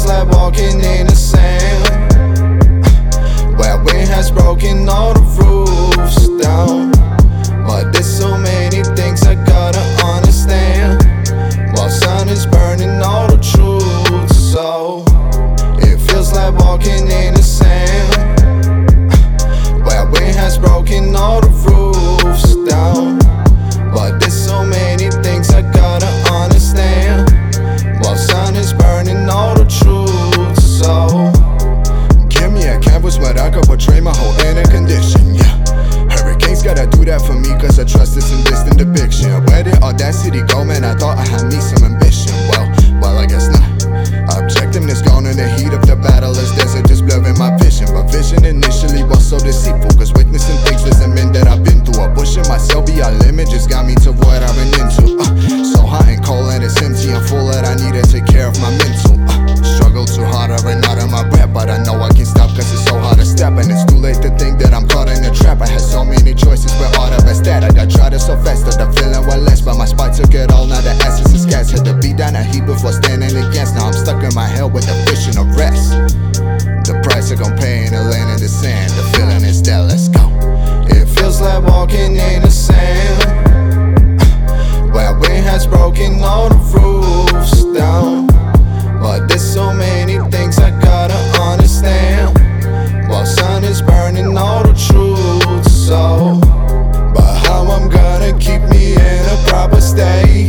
feels like walking in the sand, where wind has broken all the roofs down. But there's so many things I gotta understand, while sun is burning all the truth. So it feels like walking in the sand, where wind has broken all the roofs down. But there's so many things I gotta understand, while sun is burning all the truth. So give me a canvas where I could portray my whole inner condition, yeah. Hurricanes gotta do that for me, cause I trust this in distant depiction. Where did audacity go, man? I thought I had me some ambition. Well, I guess not. Objectiveness gone in the heat of the battle as desert just blurring my vision. But vision initially was so deceitful, cause witnessing things doesn't mean that I've been through. Pushing myself beyond limit just got me to what I've been into. So hot and cold and it's empty and full that I need to take care of my mental. Struggle too hard, I ran out of my breath, but I know I can't stop cause it's so hard to step. And it's too late to think that I'm caught in a trap. I had so many choices, but all the best that I got tried it so fast that the feeling was less. But my spite took it all, now the essence is scarce. Had to be down a heap before standing against. Now I'm stuck in my head with the vision of rest. The price I gon' pay in the land of the sand. The feeling is there, let's go. it feels like walking in the sand, where wind has broken all the roofs down. But there's so many things I gotta understand, while sun is burning all the truth. So but how I'm gonna keep me in a proper state?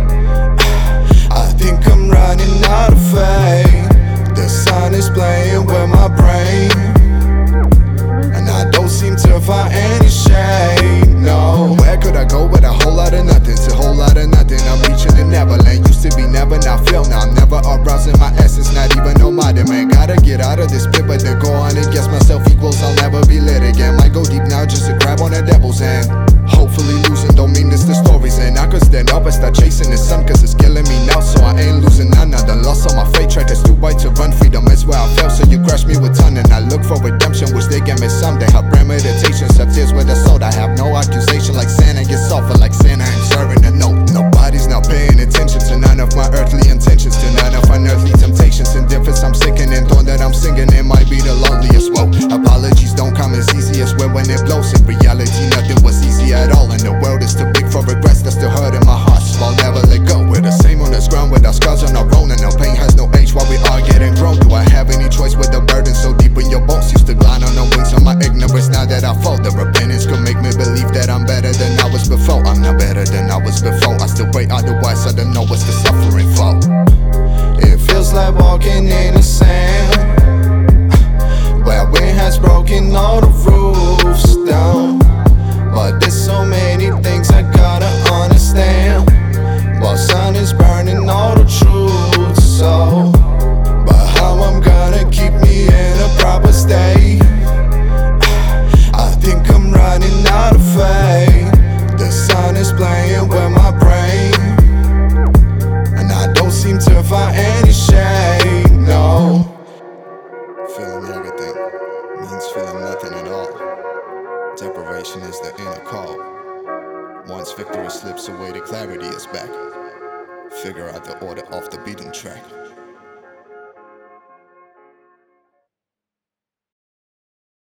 I think I'm running out of faith. The sun is playing with my brain, and I don't seem to find any shade, no. Where could I go with a whole lot of nothing? To a whole lot of nothing, I'm reaching the Neverland. Used to be never, now feel. Now I'm never arousing my essence, not even no modern man. Gotta get out of this pit, but to go on and guess myself equals, I'll never be lit again. Might go deep now just to grab on the devil's hand. Hopefully losing don't mean this the story's end. I could stand up and start chasing the sun, cause it's killing me now, so I ain't losing none. I done lost on my fate track, it's too white to run. Freedom is where I fell, so you crushed me with ton. And I look for redemption, which they get me someday. Her premeditations have tears with a soul. I have no accusation like Santa, get softer like Santa. I'm serving a note. Nobody's now paying attention to none of my earthly intentions, to none of unearthly temptations. Indifference, I'm sickening, thought that I'm singing, it might be the loneliest. Whoa, apologies don't come as easy as when it blows. In reality, nothing was easy at all, and the world is too big for regrets that still hurt in my heart, so I'll never let go. We're the same on this ground with our scars on our own, and our pain has no age while we are getting grown. Do I have any choice with the burden so deep in your bones? Used to glide on the wings of my ignorance, now that I fall, the repentance could make me believe that I'm better than I was before. I'm not better than I was before, I still pray otherwise, I don't know what's the suffering for. It feels like walking in the sand, where wind has broken all the roofs down. But there's so many things I gotta understand, while sun is burning all the truth. So but how I'm gonna keep me in a proper state? I think I'm running out of faith. The sun is playing with my brain, and I don't seem to find any shade, no. Feeling everything means feeling nothing at all. Deprivation is the inner call. Once victory slips away, the clarity is back. Figure out the order off the beaten track.